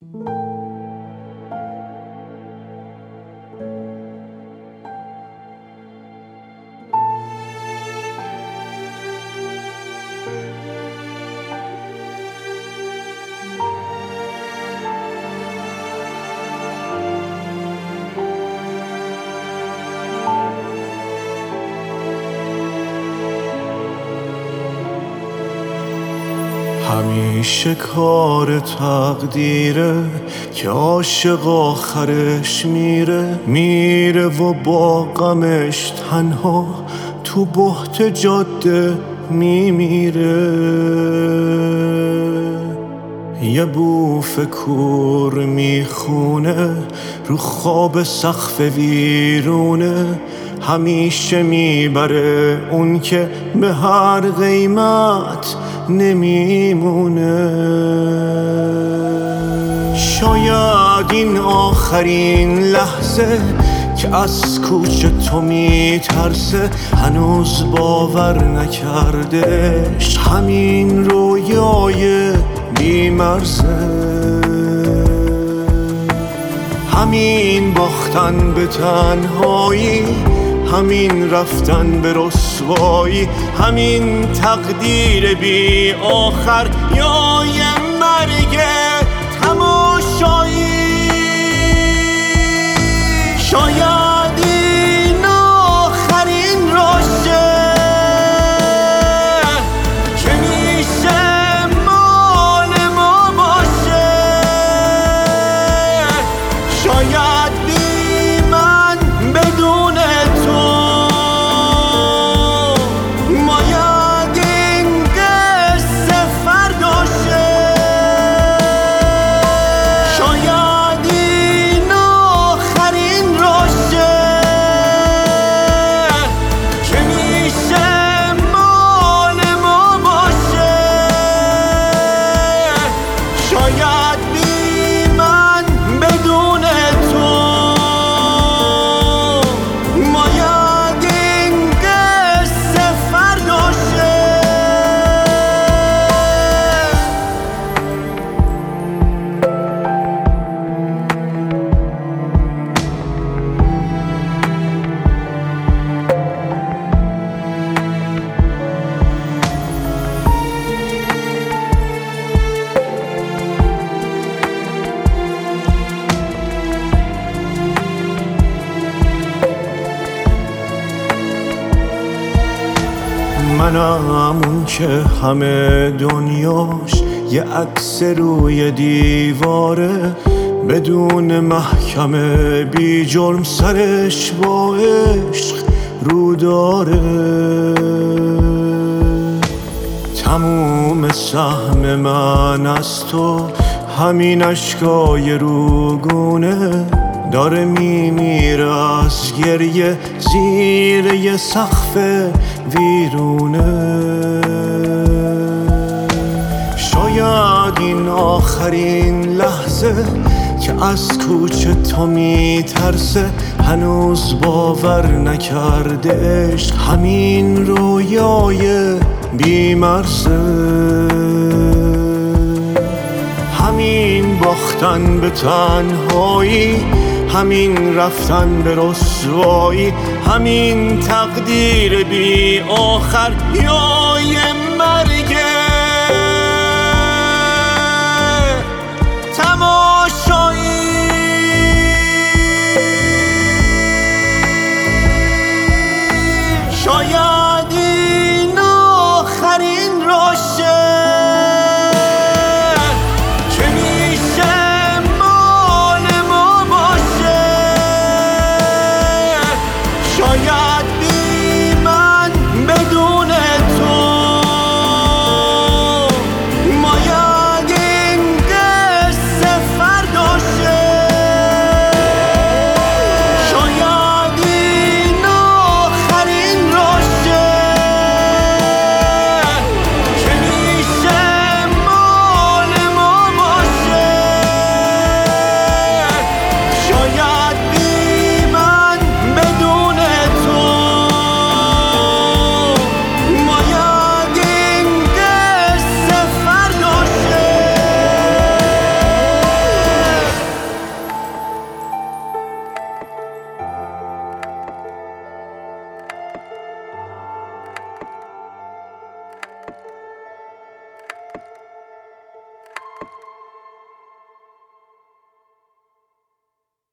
همیشه کار تقدیره که عاشق آخرش میره و با غمش تنها تو بهت جاده میمیره. یه بوف کور میخونه رو خواب سقف ویرونه، همیشه میبره اون که به هر قیمت نمیمونه. شاید این آخرین لحظه که از کوچه تو میترسه، هنوز باور نکردش همین رویای بیمرزه. همین باختن به تنهایی، همین رفتن به رسوایی، همین تقدیر بی آخر یا یه مرگ تماشایی. شاید این آخرین راشه که میشه مال ما باشه. شاید بی من بدون تو باید این قصه فرداشه. شاید این آخرین راشه که میشه مال ما باشه. شاید بی من بدون تو باید این قصه فرداشه. منم اون که همه دنیاش یه عکس روی دیواره، بدون محکمه بی جرم سرش با عشق رو داره. تموم سهم من از تو همین اشکای روگونه، داره میمیره از گریه زیر یه سقف ویرونه. شاید این آخرین لحظه که از کوچه تو میترسه، هنوز باور نکردش همین رویای بیمرزه. همین باختن به تنهایی، همین رفتن به رسوایی، همین تقدیر بی آخر یا یه مرگ